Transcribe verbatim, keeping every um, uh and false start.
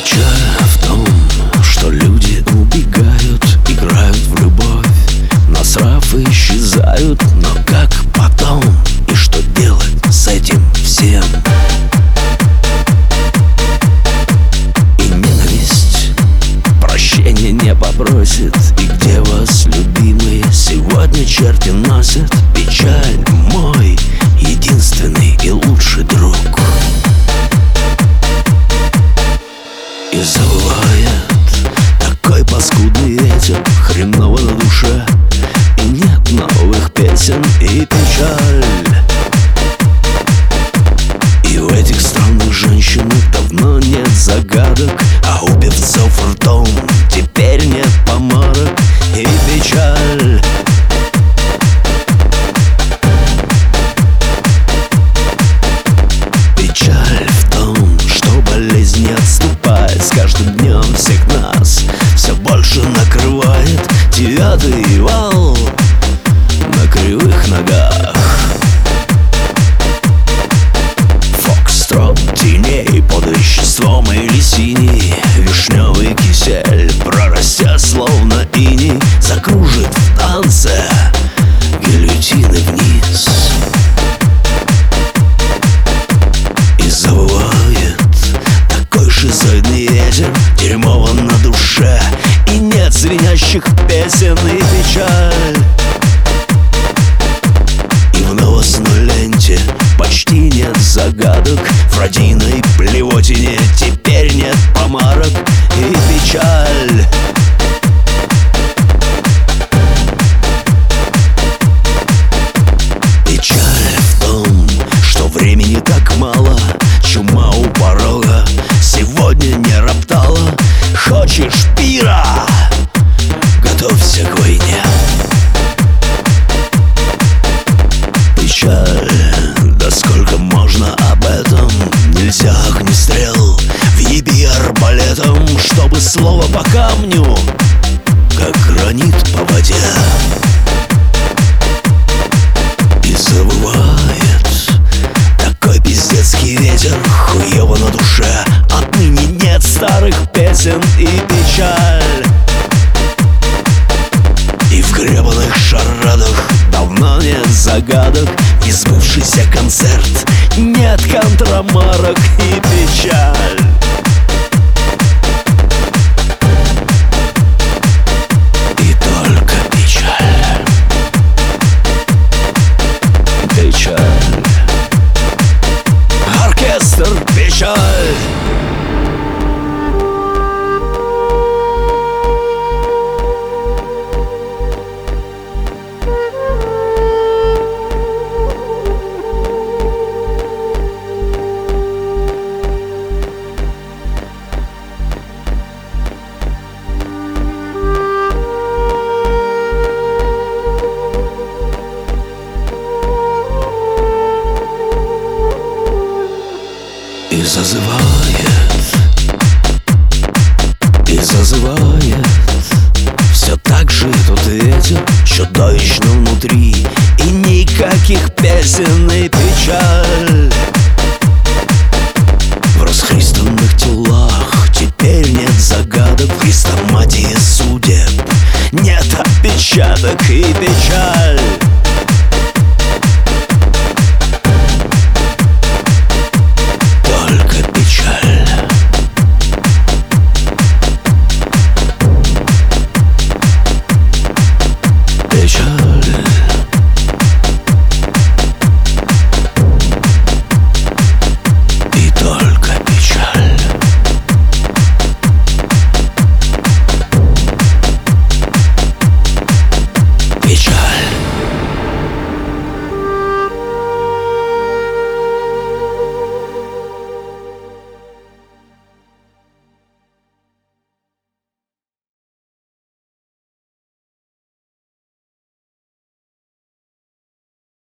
Печаль в том, что люди убегают, играют в любовь, насрав и исчезают. Но как потом и что делать с этим всем? И ненависть прощения не попросит. И где вас, любимые, сегодня черти носят? Печаль — мой единственный и лучший друг. И завывает такой паскудный ветер, хреново на душе, и нет новых песен, и печаль. И у этих странных женщин давно нет загадок, а у певцов ртом теперь нет помарок, и печаль. Печаль в том, что болезнь не отступает, с каждым днем всех нас все больше накрывает. Девятый вал на кривых ногах, фокстрот теней под веществом или синий вишневый кисель прорастет словно иней, закружит в танце гильотины вниз. И завывает такой шизоидный ветер, дерьмово на душе, и нет звенящих песен, и печаль. И в новостной ленте почти нет загадок, в родийной блевотине теперь нет помарок, и печаль. Печаль в том, что времени так мало, чума у порога сегодня не роптала. Хочешь пира? Готовься к войне. Печаль, да сколько можно об этом? Нельзя огнестрел, въеби арбалетом, чтобы слово по камню, как гранит по воде. И завывает такой пиздецкий ветер, хуево на душе, отныне нет старых песен, и печаль. И в гребаных шарадах давно нет загадок, несбывшийся концерт, нет контрамарок, и печаль. И только печаль. Печаль. Оркестр печаль. И зазывает, и зазывает все так же этот ветер чудовищно внутри, и никаких песен, и